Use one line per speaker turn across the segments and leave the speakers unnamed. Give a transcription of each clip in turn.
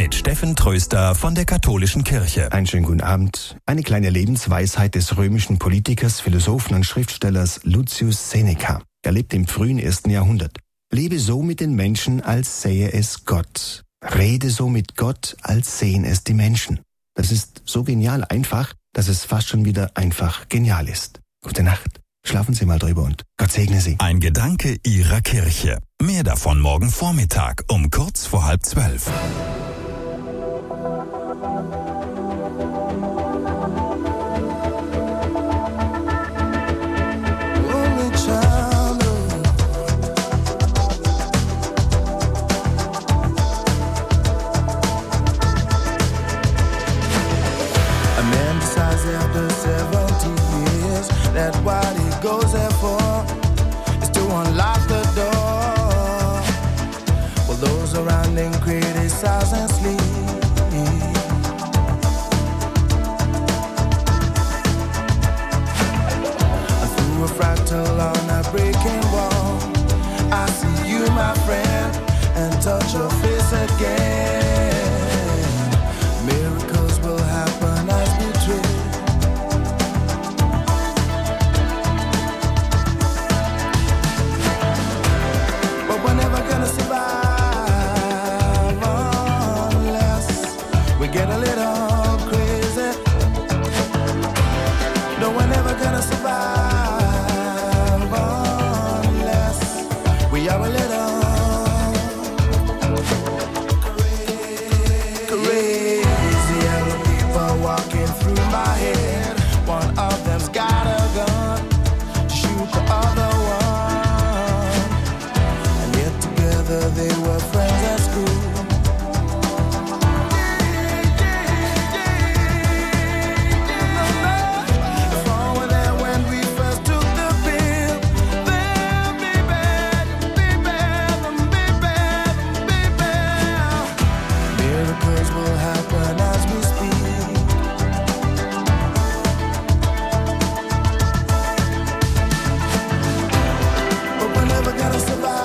mit Steffen Tröster von der Katholischen Kirche.
Einen schönen guten Abend. Eine kleine Lebensweisheit des römischen Politikers, Philosophen und Schriftstellers Lucius Seneca. Er lebte im frühen 1. Jahrhundert. Lebe so mit den Menschen, als sähe es Gott. Rede so mit Gott, als sehen es die Menschen. Das ist so genial einfach, dass es fast schon wieder einfach genial ist. Gute Nacht. Schlafen Sie mal drüber und Gott segne Sie.
Ein Gedanke Ihrer Kirche. Mehr davon morgen Vormittag um kurz vor 11:30.
That what he goes there for is to unlock the door. While those around him criticize and sleep. And through a fractal on a breaking wall, I see you, my friend, and touch your face again. Miracles will happen as we dream. Survive unless we get a little crazy. No, we're never gonna survive unless we are a little crazy. Yellow people walking through my head. One of them's got a gun to shoot the other one. They were friends at school. If all were there when we first took the pill, then baby. Miracles will happen as we speak. But we're never gonna survive.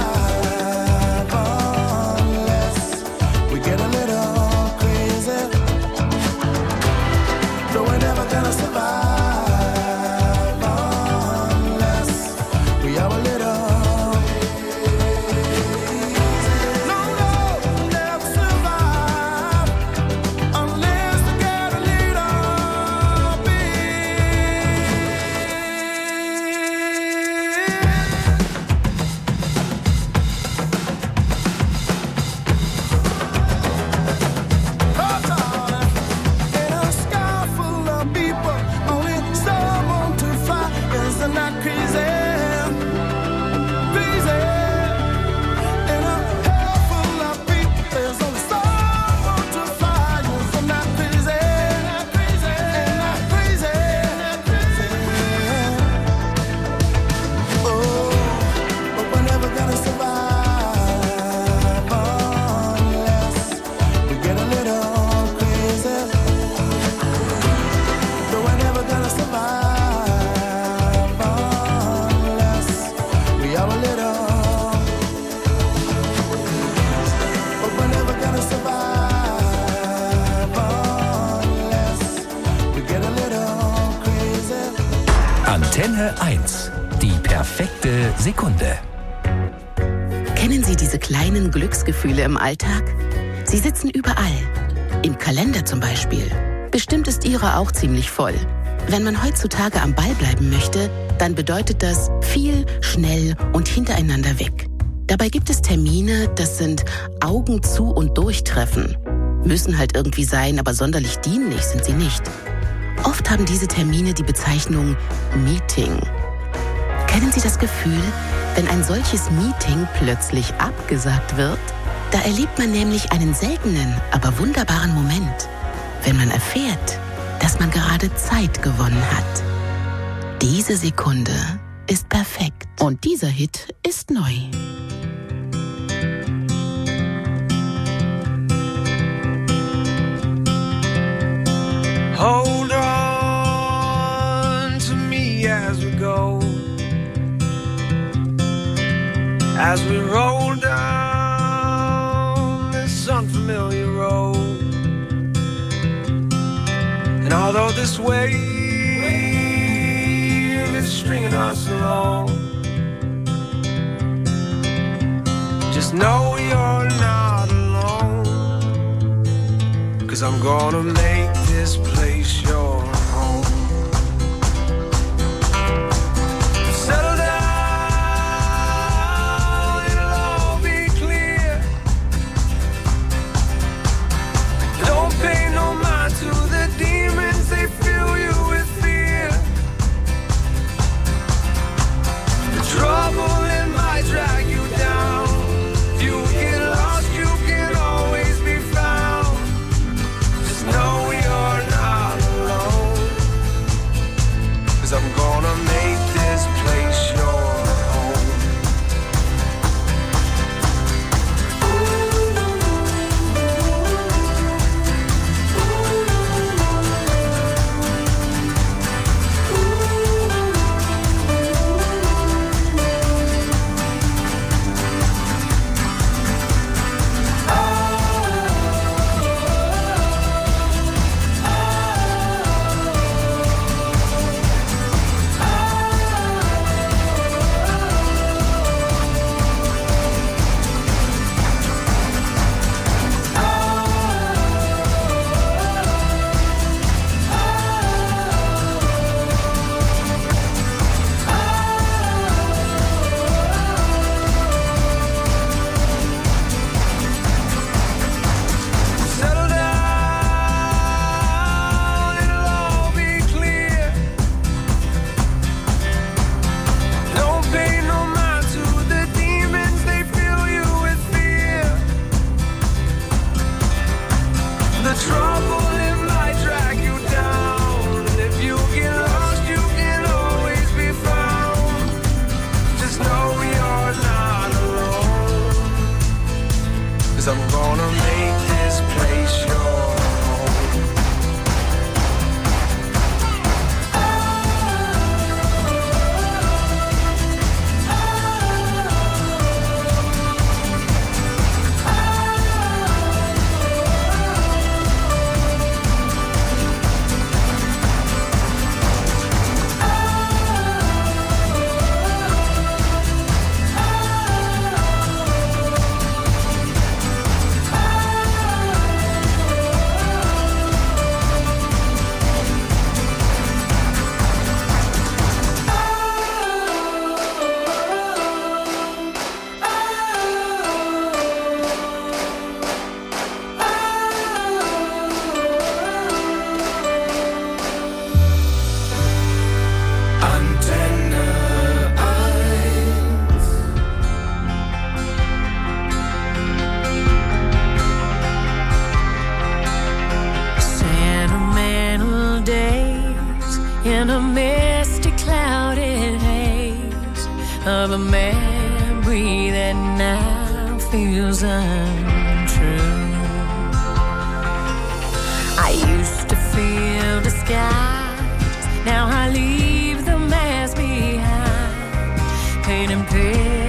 Antenne 1. Die perfekte Sekunde.
Kennen Sie diese kleinen Glücksgefühle im Alltag? Sie sitzen überall. Im Kalender zum Beispiel. Bestimmt ist Ihrer auch ziemlich voll. Wenn man heutzutage am Ball bleiben möchte, dann bedeutet das viel, schnell und hintereinander weg. Dabei gibt es Termine, das sind Augen zu und durchtreffen. Müssen halt irgendwie sein, aber sonderlich dienlich sind sie nicht. Oft haben diese Termine die Bezeichnung Meeting. Kennen Sie das Gefühl, wenn ein solches Meeting plötzlich abgesagt wird? Da erlebt man nämlich einen seltenen, aber wunderbaren Moment, wenn man erfährt, dass man gerade Zeit gewonnen hat. Diese Sekunde ist perfekt und dieser Hit ist neu.
Hold on to me as we go, as we roll down this unfamiliar road. although this wave is stringing us along, just know you're not alone, 'cause I'm gonna make this place your home. Settle down, it'll all be clear. Don't pay no mind to the demons, they fill you with fear. The trouble it might drag you down. If you get lost, you can always be found. Just know you're not alone, 'cause I'm gonna make this place your home. Settle down, it'll all be clear. Don't pay no mind to the demons, they fill you with fear. The trouble it might drag you down, and if you get lost, you can always be found. Just know you're not alone, 'cause I'm gonna make this place your home.
Sentimental days in a misty clouded haze of a memory that now feels untrue. I used to feel the skies, now I leave them as behind, painting pictures